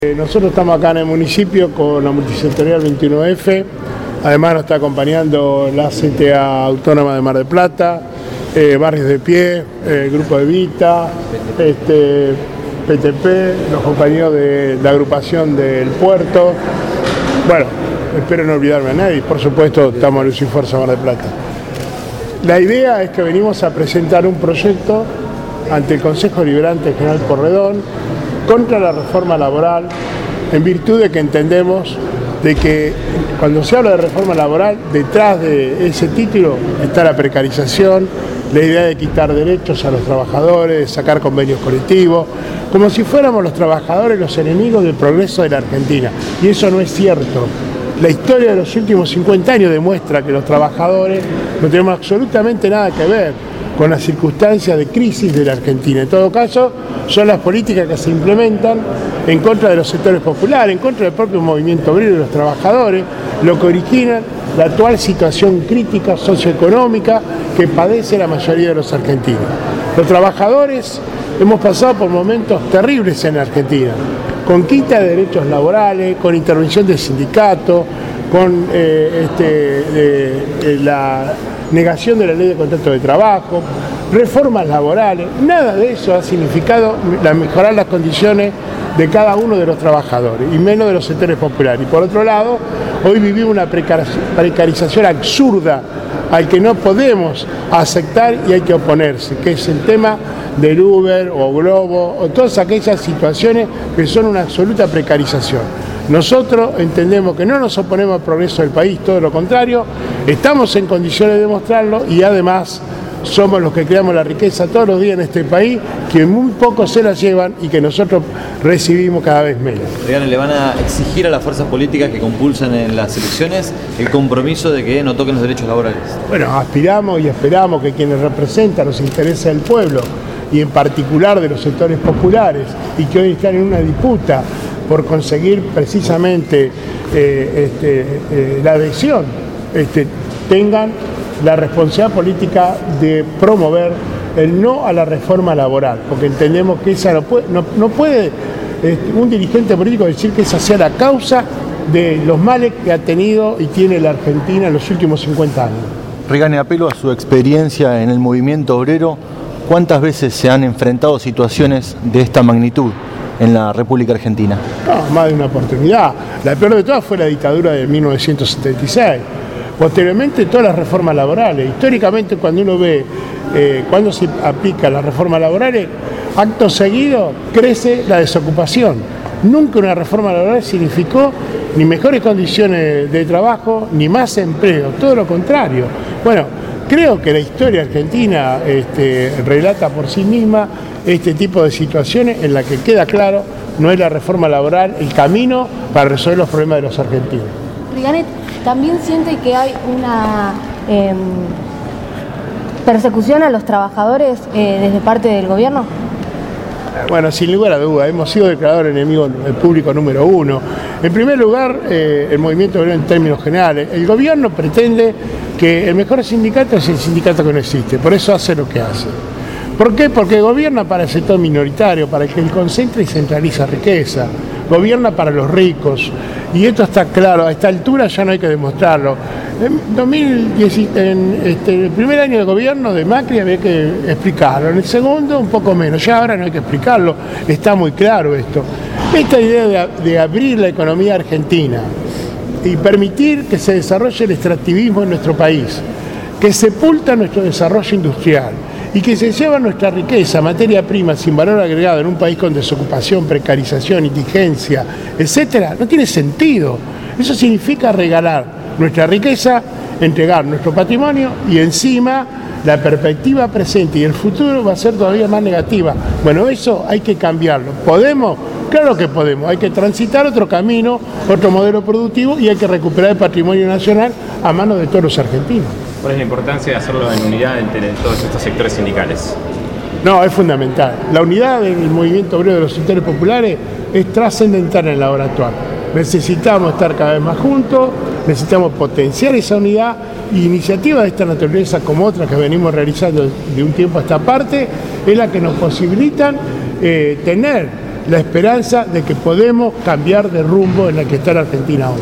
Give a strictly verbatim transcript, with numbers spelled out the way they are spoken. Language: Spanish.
Nosotros estamos acá en el municipio con la multisectorial veintiuno F, además nos está acompañando la C T A Autónoma de Mar del Plata, eh, Barrios de Pie, el eh, Grupo Evita, este, P T P, los compañeros de la agrupación del puerto. Bueno, espero no olvidarme a nadie, por supuesto estamos en Luz y Fuerza Mar del Plata. La idea es que venimos a presentar un proyecto ante el Consejo Deliberante General Porredón contra la reforma laboral, en virtud de que entendemos de que cuando se habla de reforma laboral, detrás de ese título está la precarización, la idea de quitar derechos a los trabajadores, de sacar convenios colectivos, como si fuéramos los trabajadores los enemigos del progreso de la Argentina. Y eso no es cierto. La historia de los últimos cincuenta años demuestra que los trabajadores no tenemos absolutamente nada que ver con las circunstancias de crisis de la Argentina. En todo caso, son las políticas que se implementan en contra de los sectores populares, en contra del propio movimiento obrero y de los trabajadores, lo que origina la actual situación crítica socioeconómica que padece la mayoría de los argentinos. Los trabajadores hemos pasado por momentos terribles en Argentina, con quita de derechos laborales, con intervención del sindicato, con eh, este, de, de la negación de la ley de contrato de trabajo, reformas laborales. Nada de eso ha significado la mejorar las condiciones de cada uno de los trabajadores y menos de los sectores populares. Y por otro lado, hoy vivimos una precarización absurda al que no podemos aceptar y hay que oponerse, que es el tema del Uber o Globo o todas aquellas situaciones que son una absoluta precarización. Nosotros entendemos que no nos oponemos al progreso del país, todo lo contrario, estamos en condiciones de demostrarlo y además somos los que creamos la riqueza todos los días en este país, que muy pocos se la llevan y que nosotros recibimos cada vez menos. ¿Le van a exigir a las fuerzas políticas que compulsan en las elecciones el compromiso de que no toquen los derechos laborales? Bueno, aspiramos y esperamos que quienes representan los intereses del pueblo y en particular de los sectores populares y que hoy están en una disputa por conseguir precisamente eh, este, eh, la adhesión, este, tengan la responsabilidad política de promover el no a la reforma laboral, porque entendemos que esa no puede, no, no puede este, un dirigente político decir que esa sea la causa de los males que ha tenido y tiene la Argentina en los últimos cincuenta años. Rigani, apelo a su experiencia en el movimiento obrero. ¿Cuántas veces se han enfrentado situaciones de esta magnitud en la República Argentina? No, más de una oportunidad. La peor de todas fue la dictadura de mil novecientos setenta y seis. Posteriormente, todas las reformas laborales. Históricamente, cuando uno ve eh, cuando se aplica las reformas laborales, acto seguido crece la desocupación. Nunca una reforma laboral significó ni mejores condiciones de trabajo, ni más empleo, todo lo contrario. Bueno, creo que la historia argentina este, relata por sí misma este tipo de situaciones en la que queda claro no es la reforma laboral el camino para resolver los problemas de los argentinos. Rigani, ¿también siente que hay una eh, persecución a los trabajadores eh, desde parte del gobierno? Bueno, sin lugar a dudas, hemos sido declarados enemigo público número uno. En primer lugar, eh, el movimiento obrero en términos generales. El gobierno pretende que el mejor sindicato es el sindicato que no existe, por eso hace lo que hace. ¿Por qué? Porque gobierna para el sector minoritario, para el que concentra y centraliza riqueza, gobierna para los ricos, y esto está claro, a esta altura ya no hay que demostrarlo. En, dos mil diez, en este, el primer año de gobierno de Macri había que explicarlo, en el segundo un poco menos, ya ahora no hay que explicarlo, está muy claro esto. Esta idea de, de abrir la economía argentina y permitir que se desarrolle el extractivismo en nuestro país, que sepulta nuestro desarrollo industrial y que se lleva nuestra riqueza, materia prima sin valor agregado en un país con desocupación, precarización, indigencia, etcétera, no tiene sentido. Eso significa regalar nuestra riqueza, entregar nuestro patrimonio y encima la perspectiva presente y el futuro va a ser todavía más negativa. Bueno, eso hay que cambiarlo. ¿Podemos? Claro que podemos. Hay que transitar otro camino, otro modelo productivo y hay que recuperar el patrimonio nacional a manos de todos los argentinos. ¿Cuál es la importancia de hacerlo en unidad entre todos estos sectores sindicales? No, es fundamental. La unidad del movimiento obrero de los sectores populares es trascendental en la hora actual. Necesitamos estar cada vez más juntos, necesitamos potenciar esa unidad y iniciativas de esta naturaleza como otras que venimos realizando de un tiempo a esta parte es la que nos posibilitan eh, tener la esperanza de que podemos cambiar de rumbo en el que está la Argentina hoy.